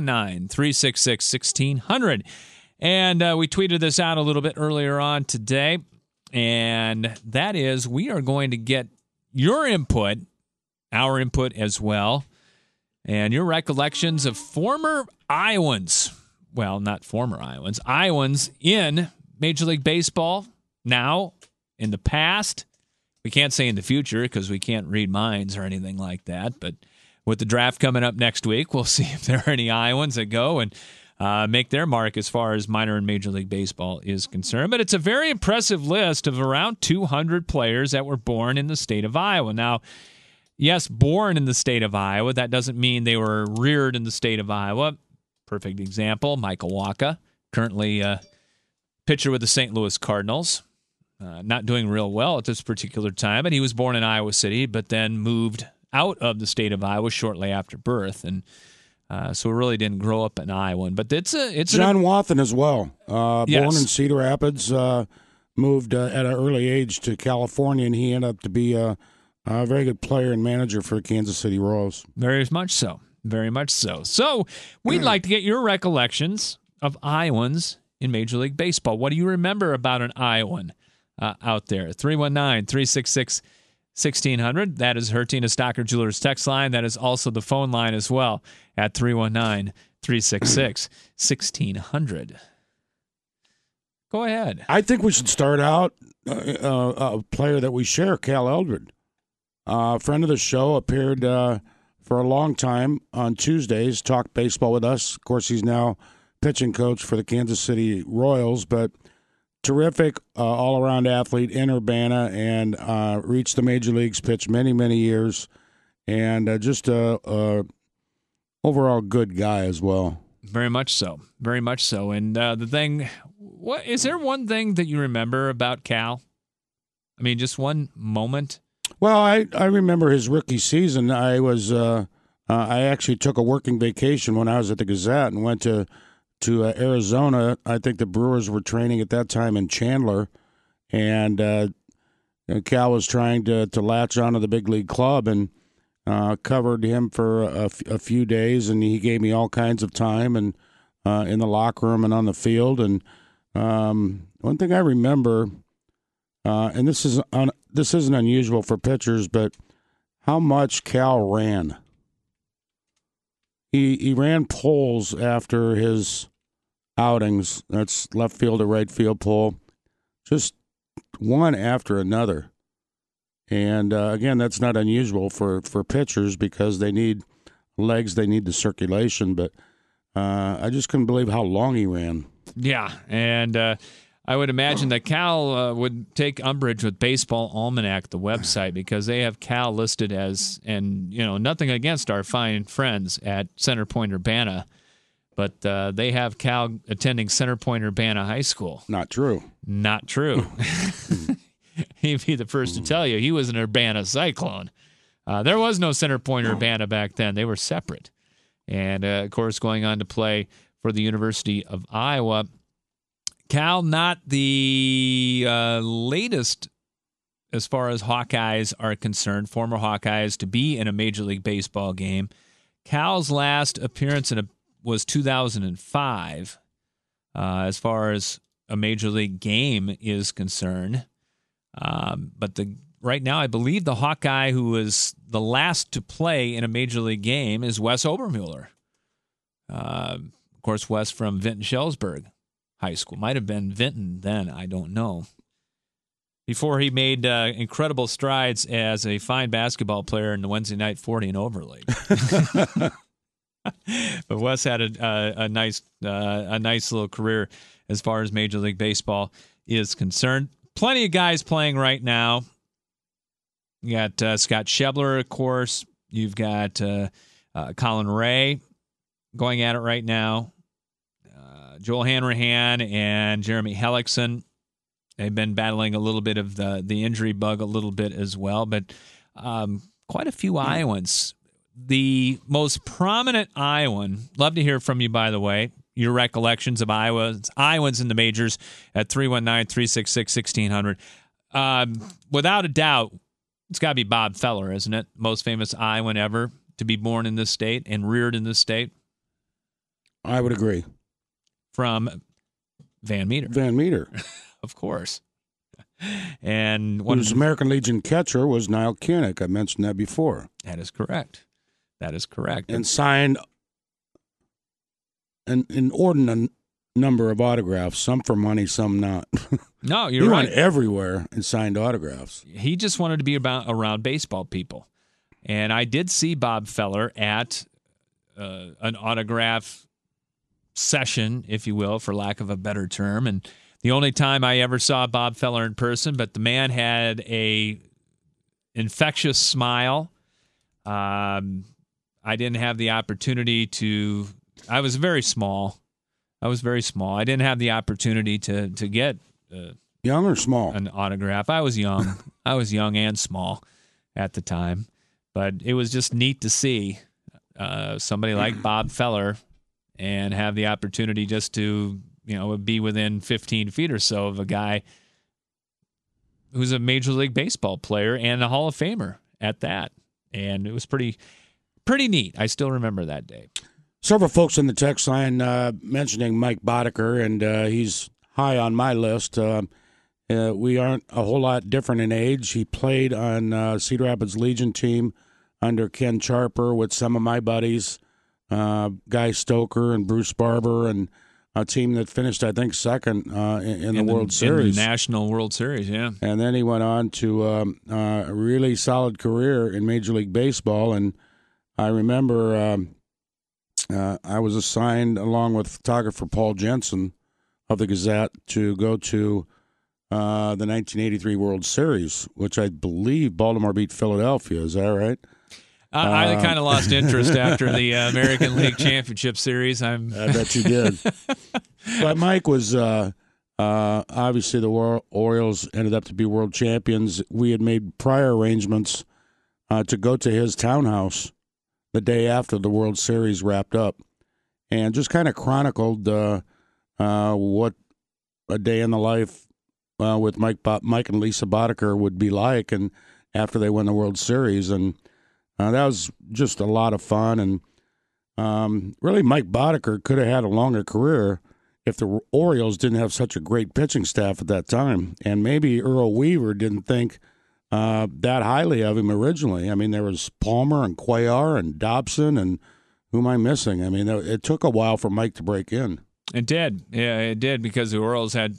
319-366-1600. And we tweeted this out a little bit earlier on today, and that is we are going to get your input, our input as well, and your recollections of former Iowans. Well, not former Iowans. Iowans in Major League Baseball now, in the past. We can't say in the future because we can't read minds or anything like that, but with the draft coming up next week, we'll see if there are any Iowans that go and make their mark as far as minor and Major League Baseball is concerned. But it's a very impressive list of around 200 players that were born in the state of Iowa. Now, yes, born in the state of Iowa. That doesn't mean they were reared in the state of Iowa. Perfect example, Michael Wacha, currently pitcher with the St. Louis Cardinals. Not doing real well at this particular time, but he was born in Iowa City, but then moved out of the state of Iowa shortly after birth. And so really didn't grow up in Iowa, but it's John Wathan as well. Yes. Born in Cedar Rapids, moved at an early age to California, and he ended up to be a very good player and manager for Kansas City Royals. Very much so. Very much so. So we'd like to get your recollections of Iowans in Major League Baseball. What do you remember about an Iowan out there? 319-366-1600. That is Hertina Stocker Jewelers text line. That is also the phone line as well at 319-366-1600. Go ahead. I think we should start out a player that we share, Cal Eldred. A friend of the show, appeared for a long time on Tuesdays, talked baseball with us. Of course, he's now pitching coach for the Kansas City Royals, but terrific all-around athlete in Urbana, and reached the major leagues, pitched many, many years, and just a overall good guy as well. Very much so. Very much so. And the thing, what is there one thing that you remember about Cal? I mean, just one moment? Well, I remember his rookie season. I actually took a working vacation when I was at the Gazette and went to Arizona. I think the Brewers were training at that time in Chandler, and Cal was trying to latch onto the big league club, and covered him for a few days, and he gave me all kinds of time, and in the locker room and on the field, and One thing I remember, and this isn't unusual for pitchers, but how much Cal ran. He ran poles after his outings. That's left field to right field pole, just one after another. And again, that's not unusual for pitchers because they need legs, they need the circulation. But I just couldn't believe how long he ran. Yeah, and I would imagine that Cal would take umbrage with Baseball Almanac, the website, because they have Cal listed as, and nothing against our fine friends at Center Point Urbana, but they have Cal attending Center Point Urbana High School. Not true. Not true. He'd be the first to tell you he was an Urbana Cyclone. There was no Center Point Urbana back then. They were separate. And, of course, going on to play for the University of Iowa. Cal, not the latest as far as Hawkeyes are concerned, former Hawkeyes, to be in a Major League Baseball game. Cal's last appearance was 2005 as far as a Major League game is concerned. But right now, I believe the Hawkeye who was the last to play in a Major League game is Wes Obermuller. Of course, Wes from Vinton-Schellsburg High School. Might have been Vinton then, I don't know. Before he made incredible strides as a fine basketball player in the Wednesday Night 40 and Over League. But Wes had a nice little career as far as Major League Baseball is concerned. Plenty of guys playing right now. You got Scott Schebler, of course. You've got Colin Ray going at it right now. Joel Hanrahan and Jeremy Hellickson. They've been battling a little bit of the injury bug a little bit as well, but quite a few Iowans. The most prominent Iowan, love to hear from you, by the way, your recollections of Iowans in the majors at 319-366-1600. Without a doubt, it's got to be Bob Feller, isn't it? Most famous Iowan ever to be born in this state and reared in this state. I would agree. From Van Meter. Van Meter. Of course. And whose American Legion catcher was Niall Koenig. I mentioned that before. That is correct. And signed an inordinate number of autographs, some for money, some not. No, you're he right. He went everywhere and signed autographs. He just wanted to be around baseball people. And I did see Bob Feller at an autograph session, if you will, for lack of a better term. And the only time I ever saw Bob Feller in person, but the man had a infectious smile. I didn't have the opportunity to. I was very small. I didn't have the opportunity to get young or small an autograph. I was young. I was young and small at the time, but it was just neat to see somebody like Bob Feller and have the opportunity just to be within 15 feet or so of a guy who's a Major League Baseball player and a Hall of Famer at that. And it was pretty neat. I still remember that day. Several folks in the text line mentioning Mike Boddicker, and he's high on my list. We aren't a whole lot different in age. He played on Cedar Rapids Legion team under Ken Charper with some of my buddies, Guy Stoker and Bruce Barber, and a team that finished, I think, second in the World Series. In the National World Series, yeah. And then he went on to a really solid career in Major League Baseball. And I remember I was assigned, along with photographer Paul Jensen of the Gazette, to go to the 1983 World Series, which I believe Baltimore beat Philadelphia. Is that right? I kind of lost interest after the American League Championship Series. I bet you did. But Mike was obviously the Orioles ended up to be world champions. We had made prior arrangements to go to his townhouse the day after the World Series wrapped up, and just kind of chronicled what a day in the life with Mike and Lisa Boddicker would be like, and after they won the World Series. And that was just a lot of fun. And really, Mike Boddicker could have had a longer career if the Orioles didn't have such a great pitching staff at that time. And maybe Earl Weaver didn't think that highly of him originally. I mean, there was Palmer and Cuellar and Dobson, and who am I missing? I mean, it took a while for Mike to break in. It did. Yeah, it did, because the Orioles had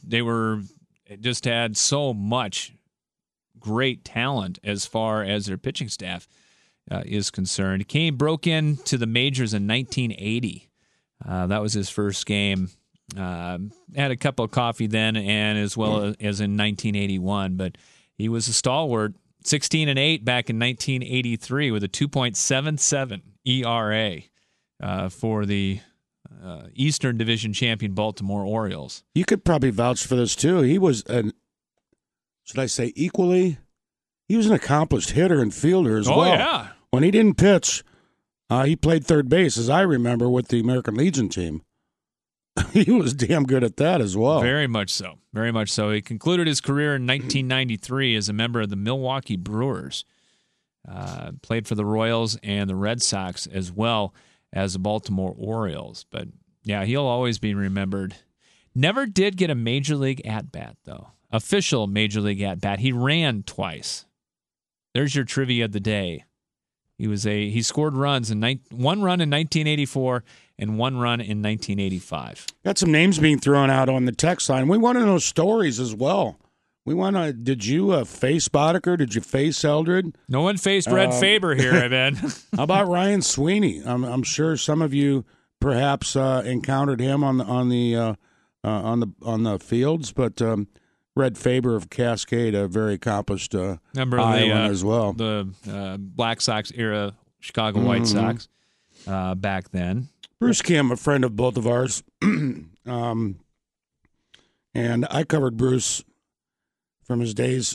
so much great talent as far as their pitching staff is concerned. He broke into the majors in 1980. That was his first game. Had a cup of coffee then, and as well as in 1981. But he was a stalwart. 16-8 back in 1983 with a 2.77 ERA for the Eastern Division champion Baltimore Orioles. You could probably vouch for this too. He was should I say equally? He was an accomplished hitter and fielder as well. Oh, yeah. When he didn't pitch, he played third base, as I remember, with the American Legion team. He was damn good at that as well. Very much so. Very much so. He concluded his career in 1993 as a member of the Milwaukee Brewers. Played for the Royals and the Red Sox as well as the Baltimore Orioles. But, yeah, he'll always be remembered. Never did get a major league at-bat, though. Official major league at-bat. He ran twice. There's your trivia of the day. He scored runs one run in 1984 and one run in 1985. Got some names being thrown out on the text line. We want to know stories as well. Did you face Boddicker? Did you face Eldred? No one faced Red Faber here, Evan. How about Ryan Sweeney? I'm sure some of you perhaps encountered him on the fields, but Red Faber of Cascade, a very accomplished member of as well. The Black Sox era Chicago White Sox back then. Bruce Kim, a friend of both of ours, and I covered Bruce from his days,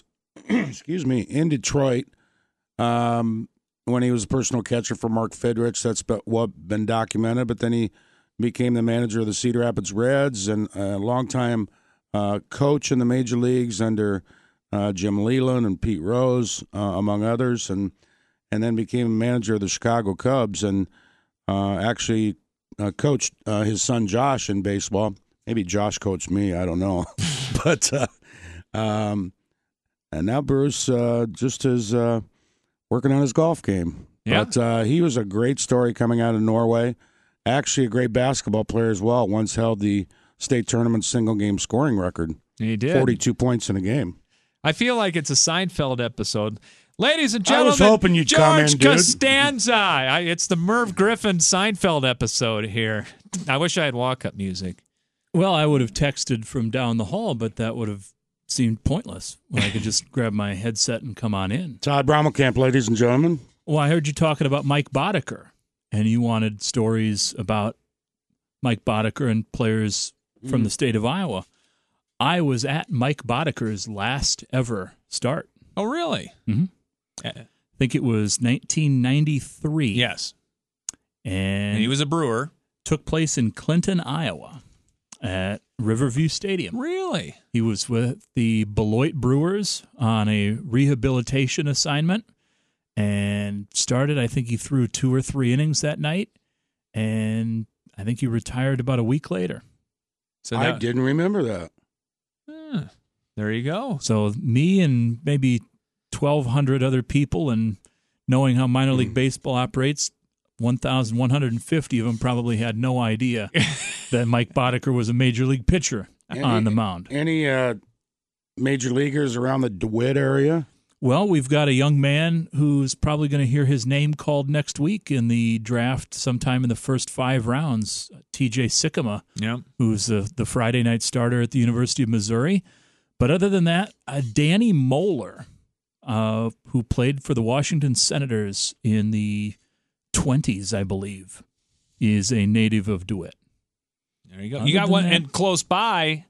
in Detroit, when he was a personal catcher for Mark Fidrich. That's been documented. But then he became the manager of the Cedar Rapids Reds and a longtime coach in the major leagues under Jim Leland and Pete Rose, among others, and then became a manager of the Chicago Cubs and actually coached his son Josh in baseball. Maybe Josh coached me, I don't know. But and now Bruce just is working on his golf game. Yeah. But he was a great story coming out of Norway. Actually a great basketball player as well. Once held the state tournament single-game scoring record. He did. 42 points in a game. I feel like it's a Seinfeld episode. Ladies and gentlemen, I was hoping you'd come in, George dude. Costanza. It's the Merv Griffin Seinfeld episode here. I wish I had walk-up music. Well, I would have texted from down the hall, but that would have seemed pointless when I could just grab my headset and come on in. Todd Brommelkamp, ladies and gentlemen. Well, I heard you talking about Mike Boddicker, and you wanted stories about Mike Boddicker and players from the state of Iowa. I was at Mike Boddicker's last ever start. Oh, really? Mm-hmm. I think it was 1993. Yes. And he was a Brewer. Took place in Clinton, Iowa at Riverview Stadium. Really? He was with the Beloit Brewers on a rehabilitation assignment and started, I think he threw 2 or 3 innings that night, and I think he retired about a week later. So I didn't remember that. There you go. So me and maybe 1,200 other people, and knowing how minor league baseball operates, 1,150 of them probably had no idea that Mike Boddicker was a major league pitcher on the mound. Any major leaguers around the DeWitt area? Well, we've got a young man who's probably going to hear his name called next week in the draft sometime in the first 5 rounds, TJ Sikkema, who's the Friday night starter at the University of Missouri. But other than that, Danny Moeller, who played for the Washington Senators in the 20s, I believe, is a native of DeWitt. There you go. You got one, and close by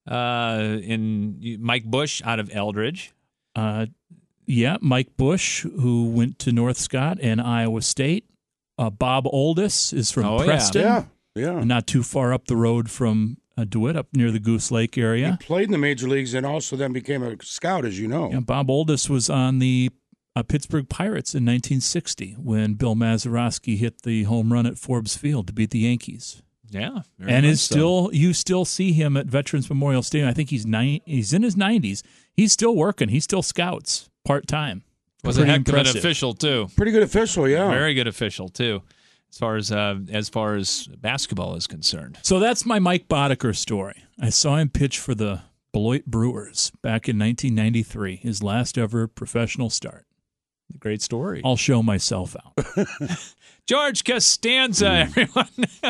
in Mike Bush out of Eldridge. Yeah, Mike Bush, who went to North Scott and Iowa State. Bob Oldis is from Preston. Yeah. Not too far up the road from DeWitt, up near the Goose Lake area. He played in the major leagues and also then became a scout, as you know. Yeah, Bob Oldis was on the Pittsburgh Pirates in 1960 when Bill Mazeroski hit the home run at Forbes Field to beat the Yankees. Yeah, and is still you still see him at Veterans Memorial Stadium. I think he's in his 90s. He's still working. He still scouts part-time. Was a heck of an official too. Pretty good official, yeah. Very good official too, as far as basketball is concerned. So that's my Mike Boddicker story. I saw him pitch for the Beloit Brewers back in 1993, his last ever professional start. Great story. I'll show myself out. George Costanza, everyone.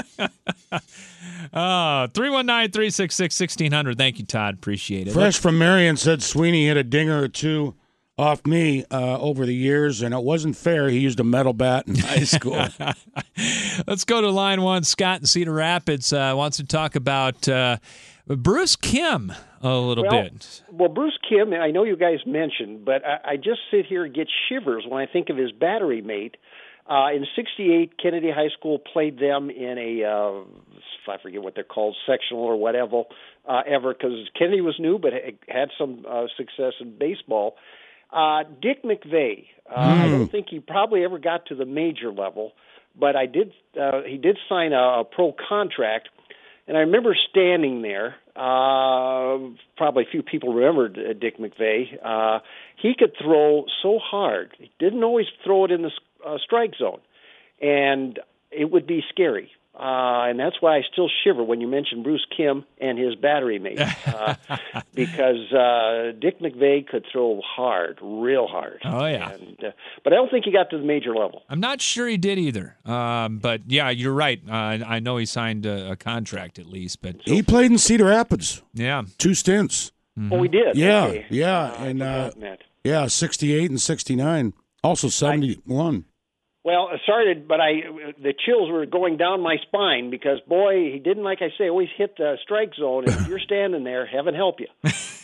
319-366-1600. Thank you, Todd. Appreciate it. Fresh from Marion said Sweeney hit a dinger or two off me over the years, and it wasn't fair. He used a metal bat in high school. Let's go to line one. Scott in Cedar Rapids wants to talk about Bruce Kim a little bit. Well, Bruce Kim, I know you guys mentioned, but I just sit here and get shivers when I think of his battery mate. In '68, Kennedy High School played them in a, I forget what they're called, sectional or whatever, because Kennedy was new but had some success in baseball. Dick McVeigh, I don't think he probably ever got to the major level, but he did sign a pro contract. And I remember standing there. Probably a few people remembered Dick McVeigh. He could throw so hard. He didn't always throw it in the strike zone, and it would be scary. And that's why I still shiver when you mention Bruce Kim and his battery mate, because Dick McVeigh could throw hard, real hard. Oh, yeah. But I don't think he got to the major level. I'm not sure he did either. But, yeah, you're right. I know he signed a contract at least. But he played in Cedar Rapids. Yeah. 2 stints. Mm-hmm. Oh, he did? Yeah, okay. yeah. And 68 and 69. Also 71. Well, sorry, but the chills were going down my spine because, boy, he didn't, like I say, always hit the strike zone. And if you're standing there, heaven help you.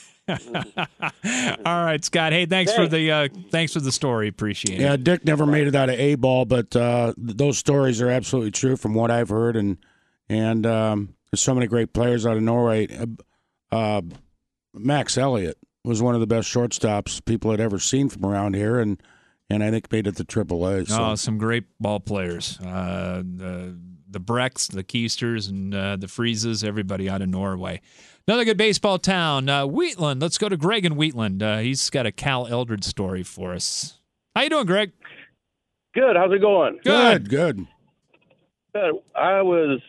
All right, Scott. Hey, thanks for the story. Appreciate it. Yeah, Dick never made it out of A-ball, but those stories are absolutely true from what I've heard. And there's so many great players out of Norway. Max Elliott was one of the best shortstops people had ever seen from around here, and I think made it to AAA. So. Oh, some great ball players. The Brecks, the Keisters, and the Freezes, everybody out of Norway. Another good baseball town, Wheatland. Let's go to Greg in Wheatland. He's got a Cal Eldred story for us. How you doing, Greg? Good. How's it going? Good. I was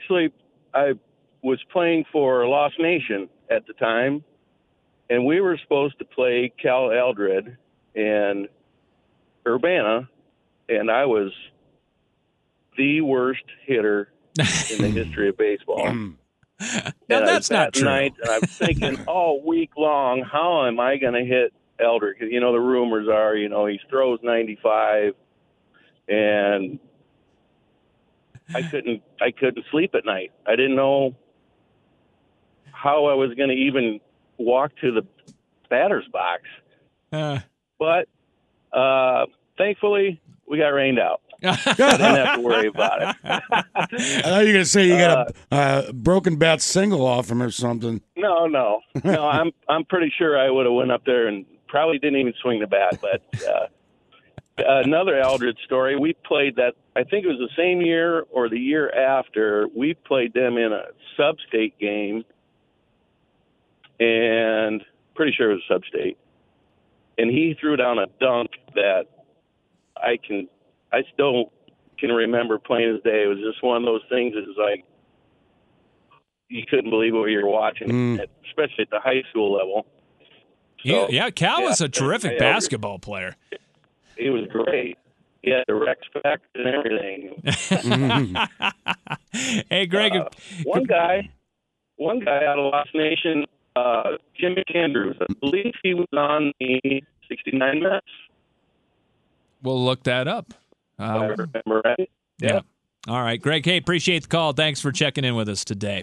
playing for Lost Nation at the time, and we were supposed to play Cal Eldred and Urbana, and I was the worst hitter in the history of baseball. Now that's not true. Night, and I'm thinking all week long, how am I going to hit Eldred? Because the rumors are, he throws 95, and I couldn't sleep at night. I didn't know how I was going to even walk to the batter's box. But thankfully, we got rained out. I didn't have to worry about it. I thought you were going to say you got a broken bat single off him or something. No. I'm pretty sure I would have went up there and probably didn't even swing the bat. But another Eldred story, we played that, I think it was the same year or the year after, we played them in a sub-state game, and pretty sure it was sub-state. And he threw down a dunk that I still can remember plain as day. It was just one of those things that was like, you couldn't believe what you were watching, especially at the high school level. So, Cal was a terrific basketball player. He was great. He had the rec spec and everything. Hey, Greg. One guy out of Lost Nation, Jimmy Andrews, I believe he was on the 69 Mets. We'll look that up. I remember right. Yeah. All right, Greg. Hey, appreciate the call. Thanks for checking in with us today.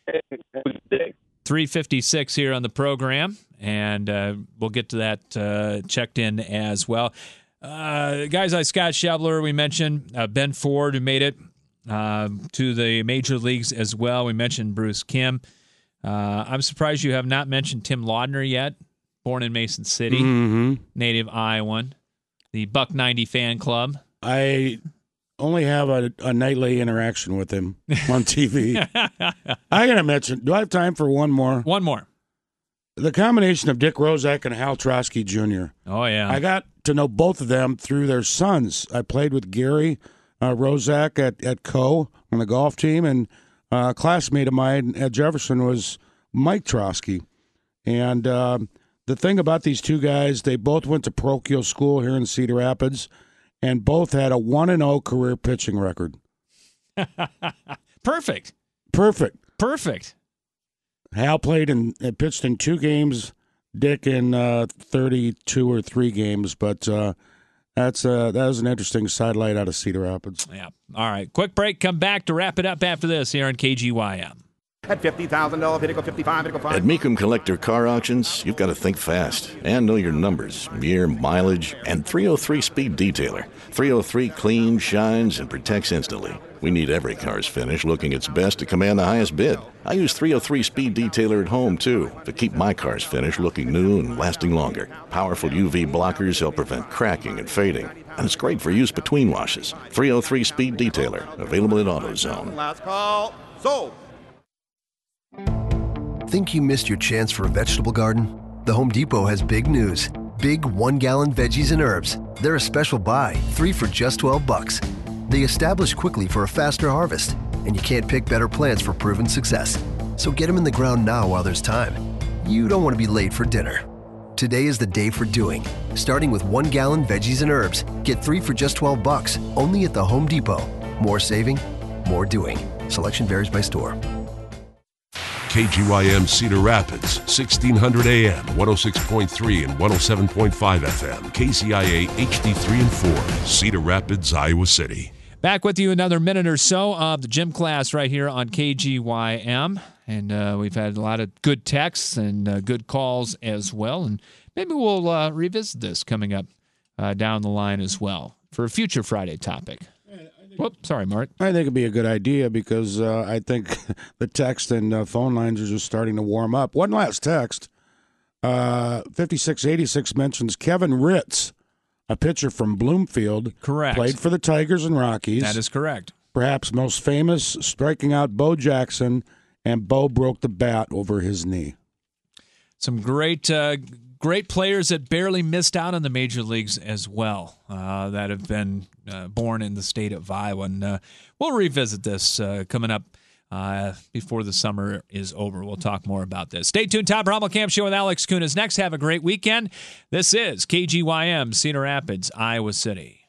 3:56 here on the program, and we'll get to that checked in as well. Guys like Scott Schebler, we mentioned Ben Ford, who made it to the major leagues as well. We mentioned Bruce Kim. I'm surprised you have not mentioned Tim Laudner yet, born in Mason City, native Iowan, the Buck 90 fan club. I only have a nightly interaction with him on TV. I got to mention, do I have time for one more? One more. The combination of Dick Rozak and Hal Trotsky Jr. Oh, yeah. I got to know both of them through their sons. I played with Gary Rozak at Co. on the golf team, and a classmate of mine at Jefferson was Mike Trotsky. And the thing about these two guys, they both went to parochial school here in Cedar Rapids, and both had a 1-0 career pitching record. Perfect. Hal played and pitched in 2 games, Dick in 32 or 3 games, but that was an interesting sidelight out of Cedar Rapids. Yeah. All right. Quick break. Come back to wrap it up after this here on KGYM. At $50,000, Pinnacle 55, Pinnacle 5. At Mecum Collector Car Auctions, you've got to think fast and know your numbers, year, mileage, and 303 Speed Detailer. 303 cleans, shines, and protects instantly. We need every car's finish looking its best to command the highest bid. I use 303 Speed Detailer at home, too, to keep my car's finish looking new and lasting longer. Powerful UV blockers help prevent cracking and fading. And it's great for use between washes. 303 Speed Detailer, available at AutoZone. Last call. Sold. Think you missed your chance for a vegetable garden? The Home Depot has big news. Big 1-gallon veggies and herbs. They're a special buy, 3 for just $12. They establish quickly for a faster harvest, and you can't pick better plants for proven success. So get them in the ground now while there's time. You don't want to be late for dinner. Today is the day for doing. Starting with 1-gallon veggies and herbs. Get 3 for just $12, only at the Home Depot. More saving, more doing. Selection varies by store. KGYM Cedar Rapids, 1600 AM, 106.3 and 107.5 FM. KCIA HD3 and 4, Cedar Rapids, Iowa City. Back with you another minute or so of the gym class right here on KGYM. And we've had a lot of good texts and good calls as well. And maybe we'll revisit this coming up down the line as well for a future Friday topic. Whoops, sorry, Mark. I think it'd be a good idea because I think the text and phone lines are just starting to warm up. One last text. 5686 mentions Kevin Ritz, a pitcher from Bloomfield. Correct. Played for the Tigers and Rockies. That is correct. Perhaps most famous, striking out Bo Jackson, and Bo broke the bat over his knee. Some great players that barely missed out on the major leagues as well that have been born in the state of Iowa. And we'll revisit this coming up before the summer is over. We'll talk more about this. Stay tuned. Todd Brommelkamp Show with Alex Kuhn is next. Have a great weekend. This is KGYM, Cedar Rapids, Iowa City.